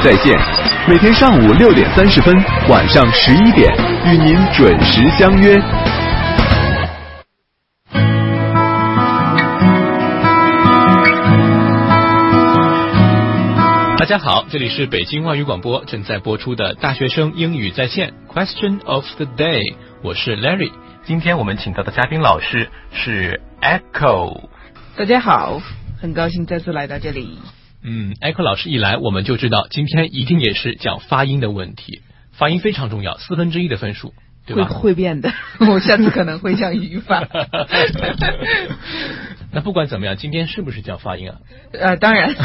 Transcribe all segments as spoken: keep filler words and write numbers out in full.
在线，每天上午六点三十分，晚上十一点，与您准时相约。 大家好，这里是北京外语广播正在播出的大学生英语在线 Question of the Day， 我是 Larry。今天我们请到的嘉宾老师是 Echo。 大家好，很高兴再次来到这里。 嗯 Echo 老师一来，我们就知道今天一定也是讲发音的问题，发音非常重要，四分之一的分数，对吧？ 会会变的，我下次可能会讲语法。 那不管怎么样，今天是不是讲发音啊？ 呃，当然。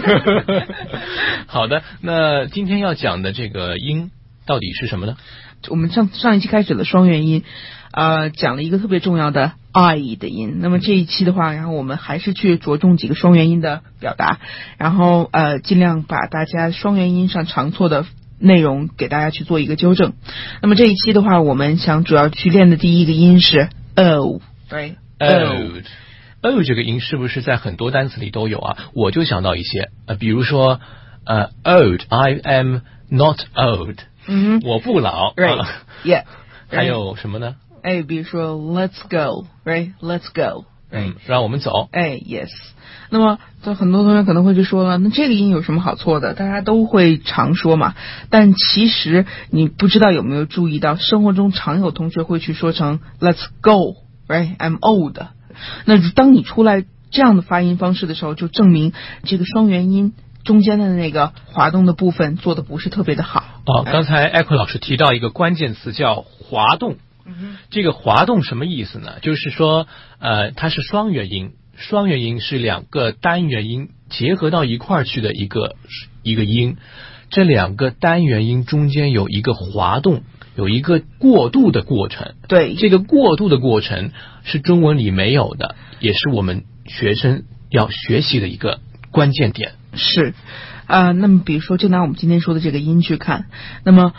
好的，那今天要讲的这个音到底是什么呢？ 我们上上一期开始了双元音，呃，讲了一个特别重要的 I 的音。那么这一期的话，然后我们还是去着重几个双元音的表达，然后呃，尽量把大家双元音上常错的内容给大家去做一个纠正。那么这一期的话，我们想主要去练的第一个音是 O， 对 O。O 这个音是不是在很多单词里都有啊？我就想到一些，呃，比如说，呃 ，old I am not old， 嗯， 我不老 ，right， yeah， 还有什么呢？ 哎，比如说 let's go，right，let's go， 嗯，让我们走。 哎 ，yes。那么，就很多同学可能会就说了，那这个音有什么好错的？大家都会常说嘛。但其实你不知道有没有注意到，生活中常有同学会去说成 let's go，right，I'm old。那当你出来这样的发音方式的时候，就证明这个双元音中间的那个滑动的部分做的不是特别的好。 哦，刚才 Echo 老师提到一个关键词叫滑动。 嗯、 这个滑动什么意思呢？就是说，呃，它是双元音，双元音是两个单元音结合到一块儿去的一个一个音，这两个单元音中间有一个滑动。有一个过渡的过程， 对， 这个过渡的过程是中文里没有的，也是我们学生要学习的一个关键点。 是，啊、呃，那么比如说，就拿我们今天说的这个音去看，那么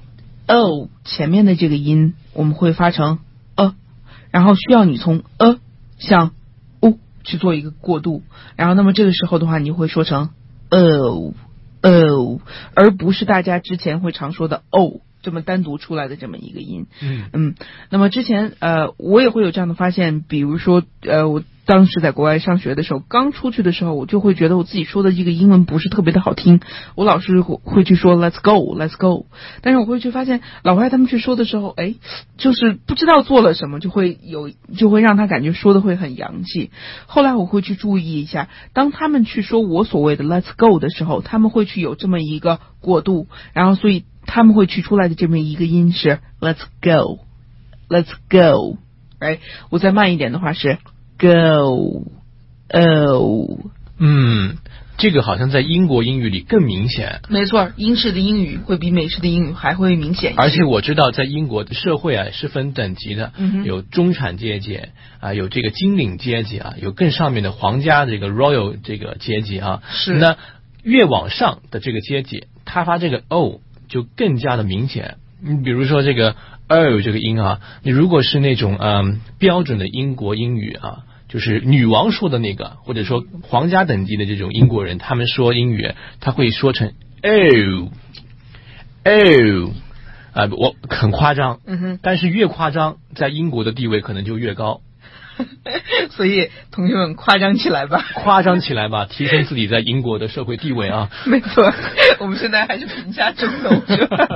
o 前面的这个音我们会发成 a， 然后需要你从 a 向 u 去做一个过渡，然后那么这个时候的话，你会说成 o o， 而不是大家之前会常说的 o。这么单独出来的这么一个音， 嗯嗯，那么之前呃我也会有这样的发现，比如说呃我当时在国外上学的时候，刚出去的时候，我就会觉得我自己说的这个英文不是特别的好听，我老是会去说 let's go let's go， 但是我会去发现老外他们去说的时候，哎，就是不知道做了什么，就会有就会让他感觉说的会很洋气。后来我会去注意一下，当他们去说我所谓的 let's go 的时候，他们会去有这么一个过渡，然后所以他们会取出来的这么一个音是 let's go let's go， right， 我再慢一点的话是 go o。 嗯，这个好像在英国英语里更明显。 没错，英式的英语会比美式的英语还会明显一些。 而且我知道在英国的社会啊是分等级的， 嗯、 有中产阶级啊，有这个金领阶级啊，有更上面的皇家这个 royal 这个阶级啊。 是。 那越往上的这个阶级，他发这个 o就更加的明显。你比如说这个 o 这个音啊，你如果是那种嗯标准的英国英语啊，就是女王说的那个，或者说皇家等级的这种英国人，他们说英语他会说成 o o 啊，我很夸张， 嗯哼， 但是越夸张，在英国的地位可能就越高。 所以同学们夸张起来吧， 夸张起来吧，提升自己在英国的社会地位啊！ 没错，我们现在还是评价中等，是吧？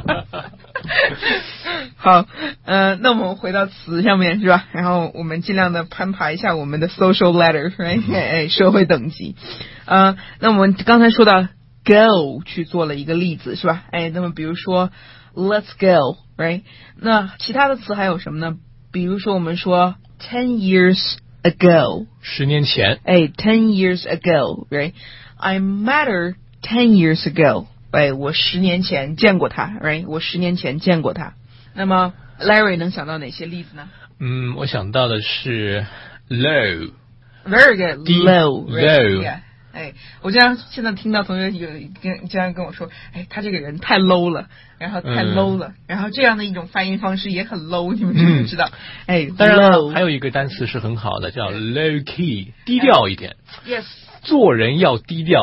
好，呃，那我们回到词上面是吧？然后我们尽量的攀爬一下我们的 social ladder，right？、嗯、哎，社会等级。呃，那我们刚才说到 go 去做了一个例子是吧？哎，那么比如说 let's go，right？ 那其他的词还有什么呢？比如说我们说ten years ago， 十年前， 哎 ten years ago， right？ I met her ten years ago， 哎，我十年前见过她 ，right？ 我十年前见过她。那么 Larry 能想到哪些例子呢？ 嗯，我想到的是 low， very good， low low， yeah。哎，我经常现在听到同学有跟经常跟我说，哎，他这个人太 low 了，然后太 low 了，嗯、然后这样的一种发音方式也很 low， 你们知不知道？嗯、哎， 当然了，还有一个单词是很好的，叫 low key， 低调一点。 Yes， 做人要低调。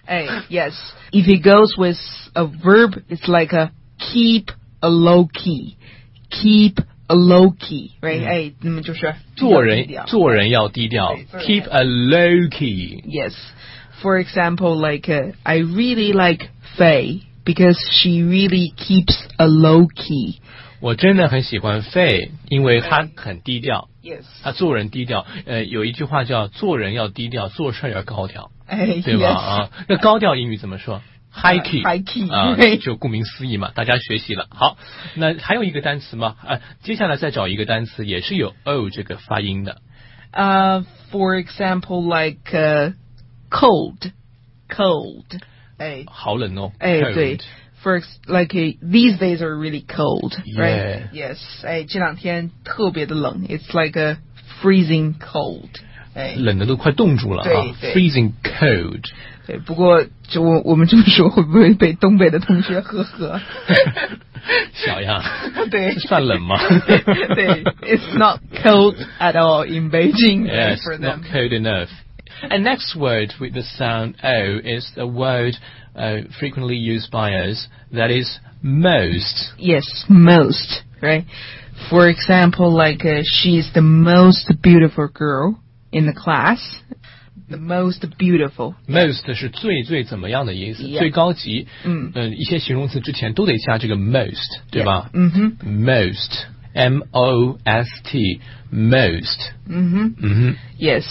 哎 yes. If it goes with a verb, it's like a keep a low key. Keep a low key, right? 哎，那么就是做人做人要低调 ，keep a low key. Yes. For example, like uh, I really like Faye because she really keeps a low key. 我真的很喜欢 Faye， 因为她很低调。 Yes. 她做人低调。呃，有一句话叫做人要低调，做事要高调， 哎， 对吧？ yes. 啊，那高调英语怎么说？High key， uh, high key， 啊， right. 就顾名思义嘛，大家学习了。好，那还有一个单词吗？啊，接下来再找一个单词，也是有 o 这个发音的。 Uh, for example, like uh, cold, cold. 哎， 好冷哦。 哎， cold. 对。For ex- like uh, these days are really cold, right? Yeah. Yes. 哎，这两天特别的冷。It's like a freezing cold. 哎， 冷的都快冻住了啊。 对对 Freezing cold。 对，不过就我我们这么说会不会被东北的同学呵呵？ 小样， 对， 这算冷吗？ 对 ，It's not cold at all in Beijing Yes, for not them. cold enough. And next word with the sound O is a word uh, frequently used by us that is most. Yes, most, right? For example, like uh, she's the most beautiful girl in the class. The most beautiful. Most 是最最怎么样的意思， Yeah. 最高级。 嗯， 呃，一些形容词之前都得加这个 most， 对吧？ 嗯哼， most, M O S T, most. 嗯哼， 嗯哼 yes.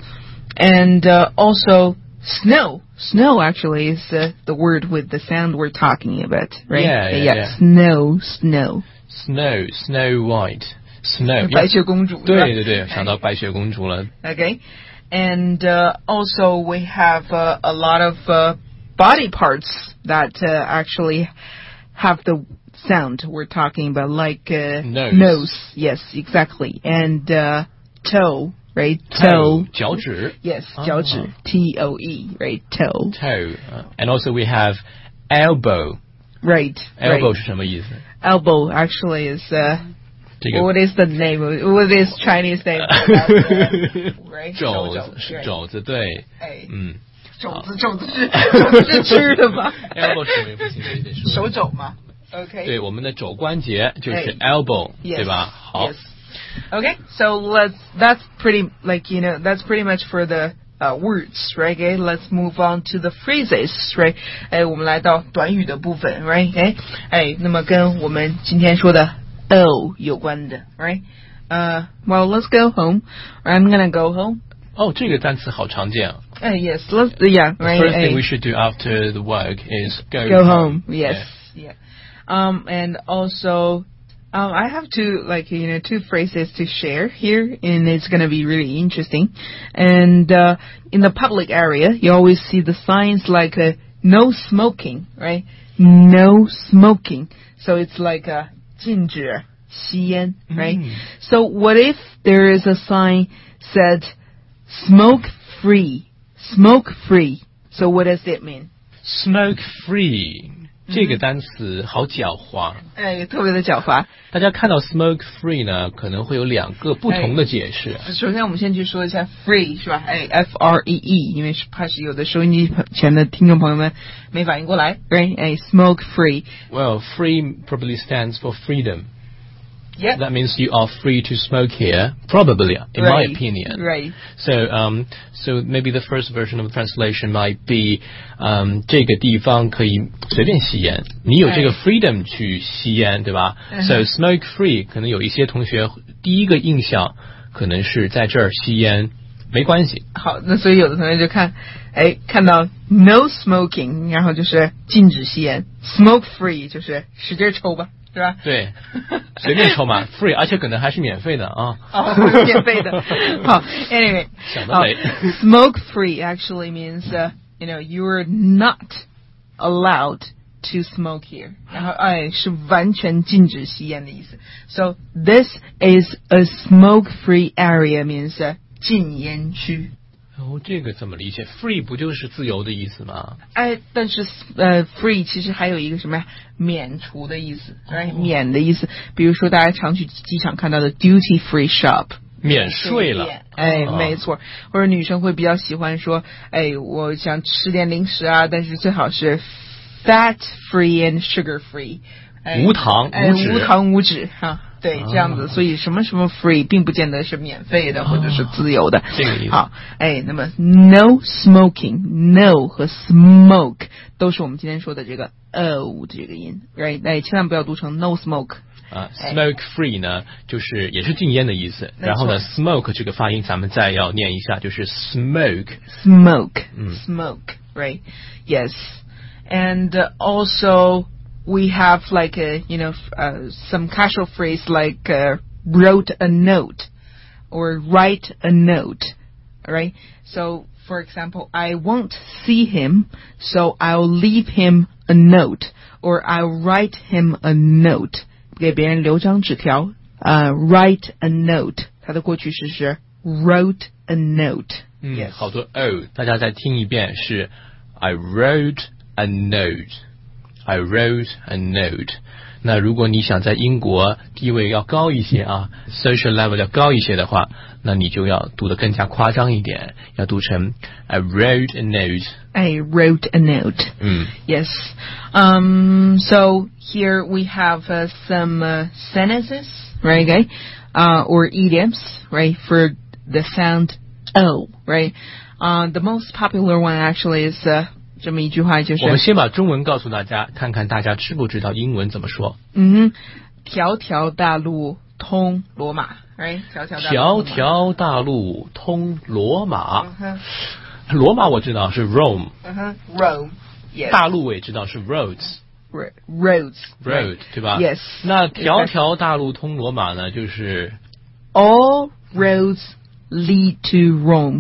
And uh, also snow. Snow actually is uh, the word with the sound we're talking about, right? Yeah, yeah, yeah. Snow, snow. Snow, Snow White, Snow. 白雪公主。 对对对，想到白雪公主了。 Okay. And uh, also we have uh, a lot of uh, body parts that uh, actually have the sound we're talking about, like uh, Nose. nose. Yes, exactly. And uh, toe, right? Toe, 脚趾。 Yes, 啊。 脚趾. T O E, right? Toe. Toe. Uh, and also we have elbow. Right. Elbow right. 是什么意思？ Elbow actually is... Uh, 这个 What is the name? of What is Chinese name? for that, uh, right? 肘子是肘子，对， 哎， 嗯， 肘子肘子是肘子是吃的吗 elbow 是什么不行的意思？ 手肘吗 ？Okay. 对，我们的肘关节就是哎 elbow， Yes. 对吧？好 Yes. Okay, so let's. That's pretty like you know. That's pretty much for the uh, words, right? Okay, let's move on to the phrases, right? 哎，我们来到短语的部分 right? 哎哎，那么跟我们今天说的 O 有关的 right? Uh, well, let's go home. I'm gonna go home. 哦，这个单词好常见啊。 Uh, yes, let's. Yeah, The right. first 哎 thing we should do after the work is go go home. home. Yes, yeah. Um, and also, um, I have two like you know two phrases to share here, and it's gonna be really interesting. And uh, in the public area, you always see the signs like uh, no smoking, right? No smoking. So it's like a 禁止吸烟, right? Mm. So what if there is a sign said smoke free, smoke free? So what does it mean? Smoke free 这个单词好狡猾。 哎，特别的狡猾。 大家看到 smoke free 呢，可能会有两个不同的解释。 首先，我们先去说一下 free 是吧？哎 ，F R E E， 因为是怕是有的收音机前的听众朋友们没反应过来。Right？ 哎 ，smoke free。 Well, free probably stands for freedom. Yeah. That means you are free to smoke here, probably, in Right. my opinion. Right. So, um, so maybe the first version of the translation might be, um, 这个地方可以随便吸烟，你有这个 freedom 去吸烟，对吧？ So smoke free 可能有一些同学第一个印象可能是在这儿吸烟没关系。 好，那所以有的同学就看，哎，看到 no smoking， 然后就是禁止吸烟 ，smoke free 就是使劲抽吧。是吧？ 对，随便抽嘛 ，free， 而且可能还是免费的啊。 哦，免费的。好 ，anyway， 想得美。 Smoke free actually means, uh, you know, you're not allowed to smoke here. 然后，哎，是完全禁止吸烟的意思。So this is a smoke-free area means、uh, 禁烟区。 哦，这个怎么理解 ？Free 不就是自由的意思吗？ 哎，但是呃 ，free 其实还有一个什么呀？免除的意思，哎、哦，免的意思。比如说大家常去机场看到的 duty free shop， 免税了。 哎， 哦、 没错。或者女生会比较喜欢说，哎，我想吃点零食啊，但是最好是 fat free and sugar free，哎、 无糖哎、 无脂， 无糖无脂哈。对，这样子， 哦、 所以什么什么 free 并不见得是免费的、哦、或者是自由的。 这个意思。 好，哎，那么 no smoking，no 和 smoke 都是我们今天说的这个 o 这个音 ，right？ 哎，千万不要读成 no smoke。 啊 ，smoke free 呢，就是也是禁烟的意思。然后呢 ，smoke 这个发音咱们再要念一下，就是 smoke。smoke， 嗯 ，smoke，right？ Yes， and also。We have like a, you know, uh, some casual phrase like uh, wrote a note or write a note, right? So, for example, I won't see him, so I'll leave him a note or I'll write him a note. 给别人留张纸条，呃、uh, ，write a note， 它的过去式是 wrote a note。 嗯， yes. 好多 o， 大家再听一遍是 I wrote a note。I wrote a note. 那如果你想在英国地位要高一些啊 ，social level 要高一些的话，那你就要读得更加夸张一点，要读成 I wrote a note. I wrote a note. 嗯 Yes. Um. So here we have uh, some uh, sentences, right? Okay. Uh, or idioms, right? For the sound o, right? Uh, the most popular one actually is. Uh, 这么一句话就是， 我们先把中文告诉大家，看看大家知不知道英文怎么说。 嗯，条条大路通罗马 ，right？ 条条大路条条大路通罗马。 嗯、 罗马我知道是 Rome。 嗯哼 ，Rome。Yes。 大路我也知道是 roads。roads。road right. 对吧 ？Yes。 那条条大路通罗马呢，就是 All roads lead to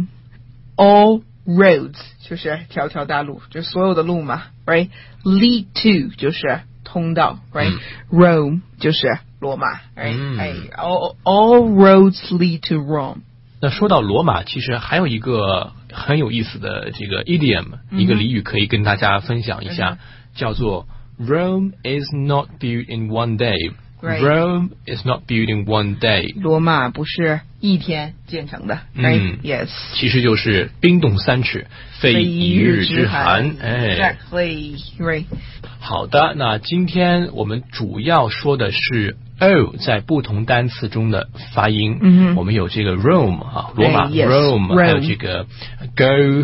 Rome。All。roads 就是条条大路，就所有的路嘛 ，right？ Lead to 就是通道 ，right？、嗯、Rome 就是罗马 ，right？、嗯、哎 ，all all roads lead to Rome。 那说到罗马，其实还有一个很有意思的这个 idiom，、嗯、一个俚语可以跟大家分享一下，嗯、叫做 Rome is not built in one day。Right. Rome is not built in one day. 罗马不是一天建成的 ，right? 嗯 Yes. 其实就是冰冻三尺，非一日之寒。 哎 ，Exactly, right. 好的，那今天我们主要说的是 o 在不同单词中的发音。嗯、我们有这个 Rome 啊，罗马、哎、 yes, Rome， Rome. 还有这个 go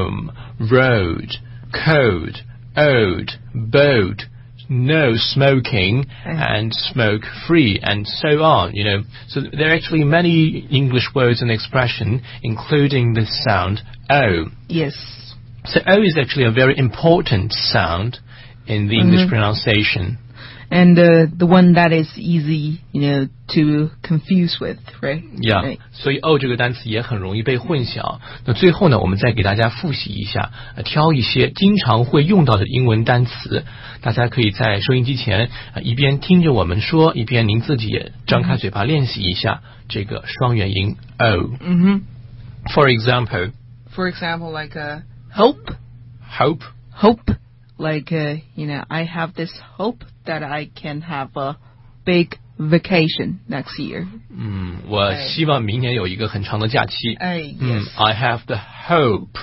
home、road、cold、old、boat。No smoking and smoke free and so on, you know. So there are actually many English words and expression including the sound O. Yes. So O is actually a very important sound in the English mm-hmm. pronunciation. And uh, the one that is easy, you know, to confuse with, right? Yeah. Right. 所以 O 这个单词也很容易被混淆。那最后呢，我们再给大家复习一下，呃、挑一些经常会用到的英文单词，大家可以在收音机前、呃、一边听着我们说，一边您自己也张开嘴巴练习一下这个双元音 O。 嗯哼。 For example. For example, like a hope. Hope. Hope. Like, uh, you know, I have this hope that I can have a big vacation next year. 嗯，我希望明年有一个很长的假期。 哎 yes. 嗯 I have the hope,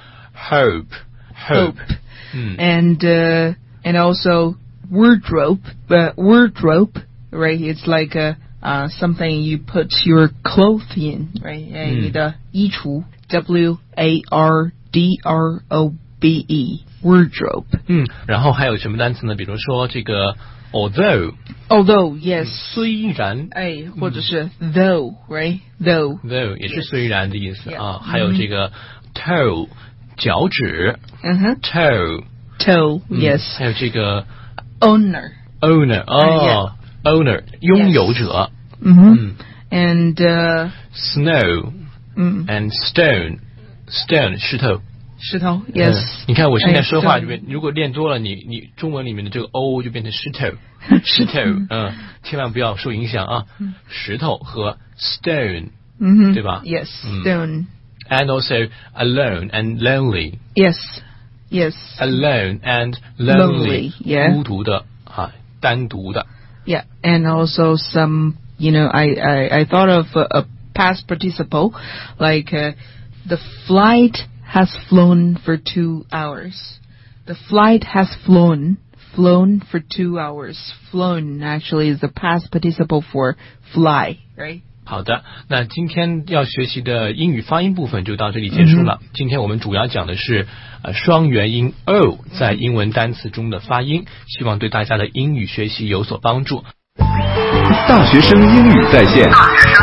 hope, hope. hope. 嗯 and uh, and also wardrobe, uh, wardrobe, right? It's like a uh, something you put your clothes in, right? 嗯、你的衣橱 W A R D R O B E。Wardrobe. 嗯，然后还有什么单词呢？比如说这个 although. Although, yes. 虽然。 哎，或者是 though, right? Though. Though 也是虽然的意思 yes. 啊。还有这个 toe 脚趾。 嗯哼。 toe. toe, 嗯、 yes. 还有这个 owner. owner 哦、uh, yeah. owner 拥有者。 嗯哼。And uh, snow. 嗯。 And stone. Stone 石头。 石头 ，yes、嗯。 你看我现在说话这边，如果练多了，你你中文里面的这个 o 就变成石头，石头，嗯，千万不要受影响啊。嗯、石头和 stone， 嗯对吧 ？Yes, stone、嗯。 And also alone and lonely. Yes, yes. Alone and lonely. Lonely, yeah. 孤独的啊，单独的。 Yeah, and also some, you know, I I I thought of a, a past participle, like uh, the flight has flown for two hours. The flight has flown, flown for two hours. Flown actually is the past participle for fly, right? 好的，那今天要学习的英语发音部分就到这里结束了。嗯、今天我们主要讲的是呃双元音 o 在英文单词中的发音，希望对大家的英语学习有所帮助。 大学生英语在线，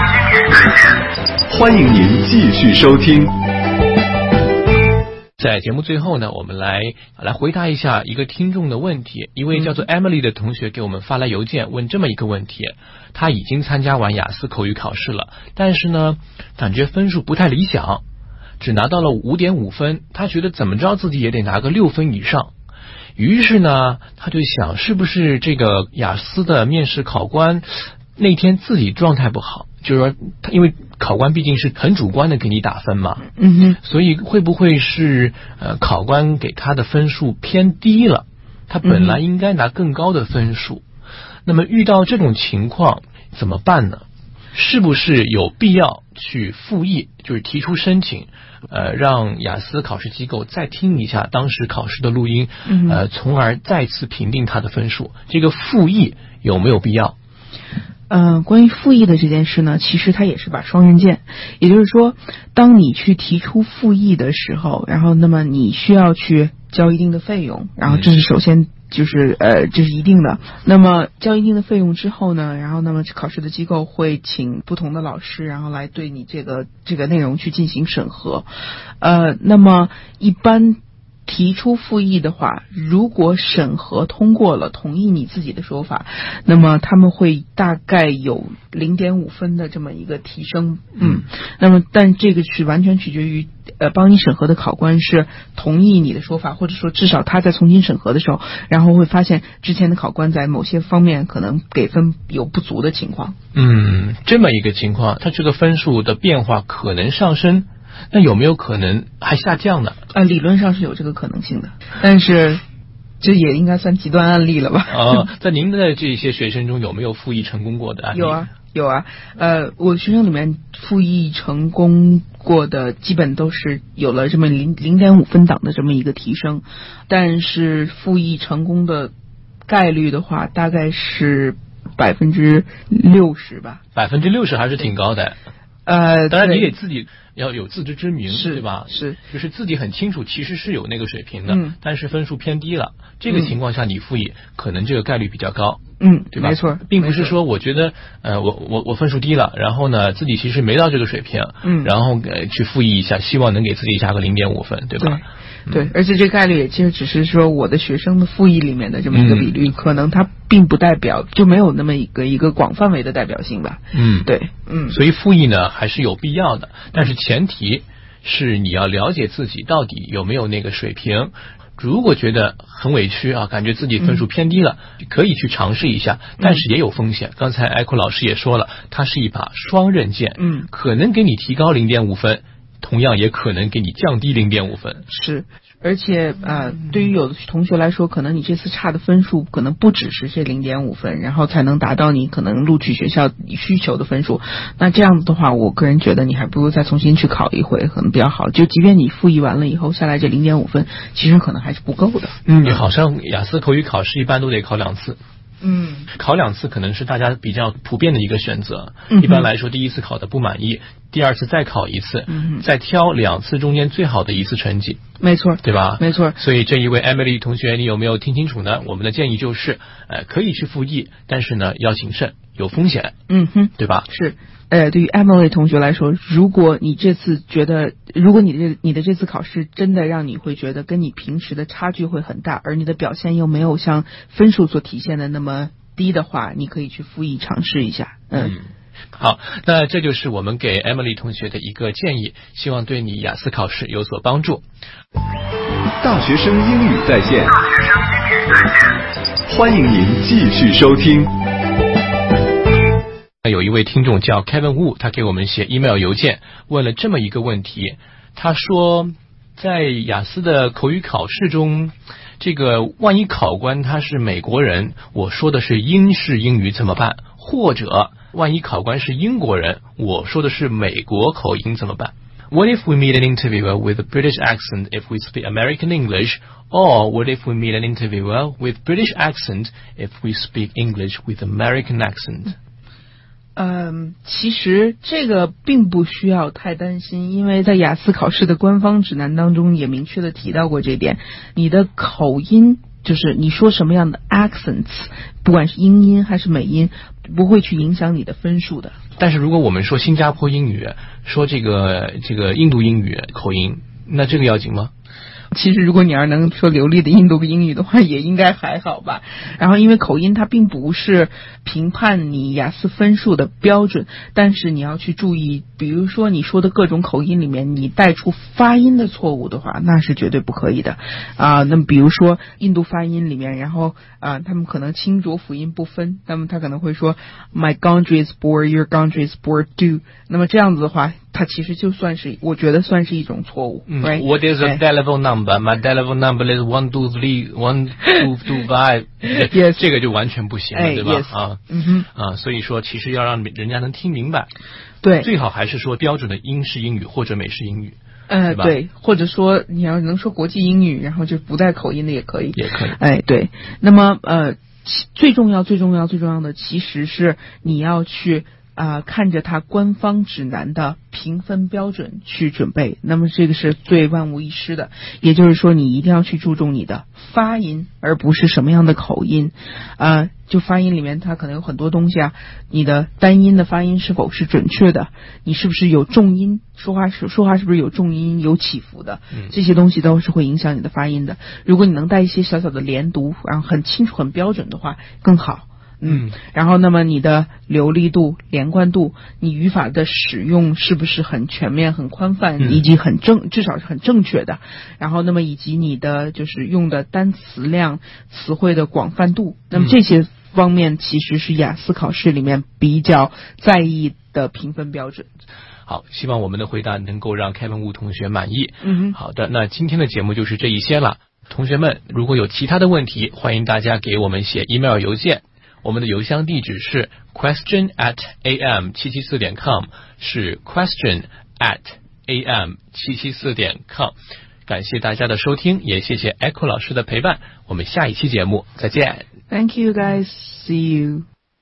欢迎您继续收听。 在节目最后呢，我们来来回答一下一个听众的问题。一位叫做 Emily 的同学给我们发来邮件，问这么一个问题：他已经参加完雅思口语考试了，但是呢，感觉分数不太理想，只拿到了 五点五 分，他觉得怎么着自己也得拿个六分以上。于是呢，他就想是不是这个雅思的面试考官那天自己状态不好，就是说他因为考官毕竟是很主观的给你打分嘛， 嗯哼， 所以会不会是呃考官给他的分数偏低了，他本来应该拿更高的分数，嗯、那么遇到这种情况怎么办呢？是不是有必要去复议，就是提出申请，呃，让雅思考试机构再听一下当时考试的录音，呃，从而再次评定他的分数？这个复议有没有必要？ 呃，关于复议的这件事呢，其实它也是把双刃剑，也就是说，当你去提出复议的时候，然后那么你需要去交一定的费用，然后这是首先就是呃这是一定的。那么交一定的费用之后呢，然后那么考试的机构会请不同的老师，然后来对你这个这个内容去进行审核。呃，那么一般提出复议的话，如果审核通过了，同意你自己的说法，那么他们会大概有 零点五 分的这么一个提升。嗯，那么但这个是完全取决于呃帮你审核的考官是同意你的说法，或者说至少他在重新审核的时候，然后会发现之前的考官在某些方面可能给分有不足的情况。 嗯，这么一个情况，他这个分数的变化可能上升，那有没有可能还下降呢？ 呃，理论上是有这个可能性的，但是这也应该算极端案例了吧？ 呃，在您的这些学生中有没有复议成功过的案例？ 有啊，有啊。呃，我学生里面复议成功过的，基本都是有了这么零零点五分档的这么一个提升，但是复议成功的概率的话，大概是百分之六十吧。 百分之六十还是挺高的。 呃， 当然你得自己要有自知之明， 是对吧？ 是， 就是自己很清楚，其实是有那个水平的， 嗯、 但是分数偏低了。这个情况下你复议，嗯、可能这个概率比较高， 嗯， 对吧？ 没错， 并不是说我觉得呃我我我分数低了，然后呢自己其实没到这个水平， 嗯， 然后呃去复议一下，希望能给自己加个零点五分，对吧？ 对。对，而且这概率也其实只是说我的学生的复议里面的这么一个比率，嗯、可能它并不代表，就没有那么一个一个广范围的代表性吧。 嗯， 对，嗯， 所以复议呢还是有必要的，但是前提是你要了解自己到底有没有那个水平。如果觉得很委屈啊，感觉自己分数偏低了，嗯、可以去尝试一下，但是也有风险。嗯、刚才艾库老师也说了，它是一把双刃剑， 嗯， 可能给你提高零点五分。同样也可能给你降低 零点五 分。 是，而且呃，对于有的同学来说，可能你这次差的分数可能不只是这 零点五 分，然后才能达到你可能录取学校需求的分数。那这样子的话，我个人觉得你还不如再重新去考一回，可能比较好。就即便你复议完了以后下来这 零点五 分，其实可能还是不够的。 嗯，好像雅思口语考试一般都得考两次。 嗯， 考两次可能是大家比较普遍的一个选择。 嗯、 一般来说，第一次考的不满意，第二次再考一次， 嗯、 再挑两次中间最好的一次成绩。 没错， 对吧？ 没错。 所以这一位 Emily 同学，你有没有听清楚呢？我们的建议就是，呃，可以去复议，但是呢要谨慎，有风险。 嗯哼， 对吧？ 是。呃，对于 Emily 同学来说，如果你这次觉得，如果你的你的这次考试真的让你会觉得跟你平时的差距会很大，而你的表现又没有像分数所体现的那么低的话，你可以去复议尝试一下。嗯， 嗯好，那这就是我们给 Emily 同学的一个建议，希望对你雅思考试有所帮助。 大学生英语在线，欢迎您继续收听。 有一位听众叫 Kevin Wu， 他给我们写 email 邮件，问了这么一个问题。他说，在雅思的口语考试中，这个万一考官他是美国人，我说的是英式英语怎么办？或者万一考官是英国人，我说的是美国口音怎么办？ What if we meet an interviewer with a British accent if we speak American English? Or what if we meet an interviewer with British accent if we speak English with American accent? 嗯，其实这个并不需要太担心，因为在雅思考试的官方指南当中也明确的提到过这点。你的口音，就是你说什么样的 accents， 不管是英音还是美音，不会去影响你的分数的。 但是如果我们说新加坡英语，说这个这个印度英语口音，那这个要紧吗？ 其实如果你要能说流利的印度英语的话，也应该还好吧。然后因为口音它并不是评判你雅思分数的标准，但是你要去注意，比如说你说的各种口音里面，你带出发音的错误的话，那是绝对不可以的啊、呃。那么比如说印度发音里面，然后啊、呃，他们可能清浊辅音不分，那么他可能会说 My country is poor, your country is poor too。那么这样子的话，它其实就算是，我觉得算是一种错误。 嗯 right? What is a telephone number? My telephone number is one two three one two two five. Yes， 这个就完全不行了， 哎、 对吧？ yes， 啊， 嗯哼， 啊，所以说其实要让人家能听明白， 对， 最好还是说标准的英式英语或者美式英语。 呃， 对吧对，或者说你要能说国际英语，然后就不带口音的也可以， 也可以。 哎，对。那么呃，最重要、最重要、最重要的其实是你要去啊、呃、看着它官方指南的评分标准去准备。那么这个是最万无一失的，也就是说你一定要去注重你的发音，而不是什么样的口音。啊、呃，就发音里面它可能有很多东西啊，你的单音的发音是否是准确的，你是不是有重音，说话是说话是不是有重音有起伏的，这些东西都是会影响你的发音的。如果你能带一些小小的连读，然后很清楚很标准的话更好。嗯，然后那么你的流利度、连贯度，你语法的使用是不是很全面、很宽泛， 嗯、 以及很正，至少是很正确的。然后那么以及你的就是用的单词量、词汇的广泛度，那么这些方面其实是雅思考试里面比较在意的评分标准。 好，希望我们的回答能够让凯文吴同学满意。 嗯， 好的，那今天的节目就是这一些了。同学们，如果有其他的问题，欢迎大家给我们写 email 邮件。我们的邮箱地址是 question at a m 七七四点 com， 是 question at a m 七七四点 com。感谢大家的收听，也谢谢 Echo 老师的陪伴。我们下一期节目再见。 Thank you guys. See you.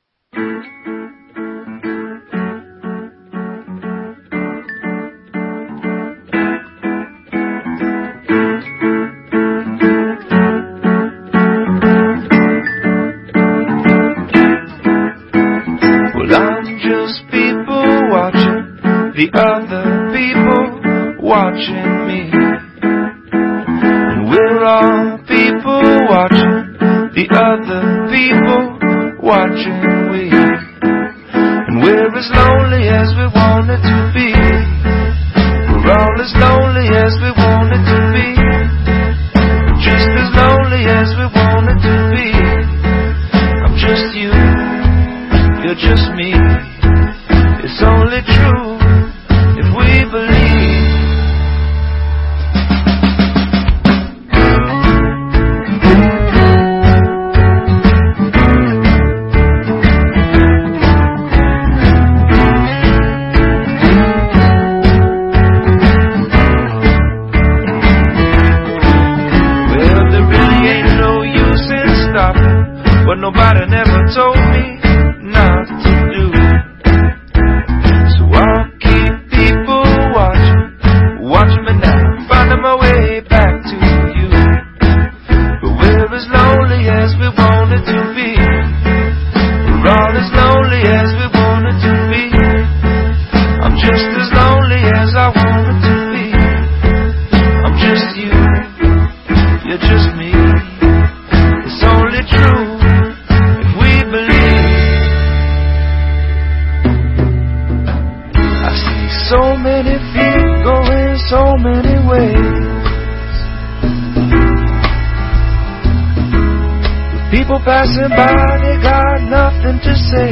The other people watching me, and we're all people watching the other people watching we, and we're as lonely as we wanted to be, we're all as lonely as we wanted to be, just as lonely as we wanted to be. I'm just you, you're just me, it's only true we believe. Well, there really ain't no use in stopping what nobody never told me not to do. So I'll keep watching me now, finding my way back to you. But we're as lonely as we wanted to be, we're all as lonely as we wanted to be. I'm just as lonely as I wanted to be. I'm just you, you're just me. It's only true if we believe. I see so many feet going so many ways, with people passing by, they got nothing to say.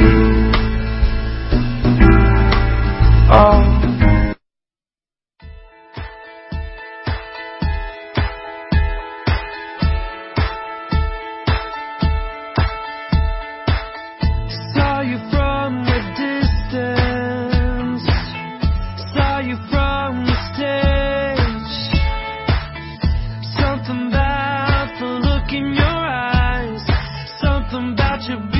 Oh, saw you from a distance. you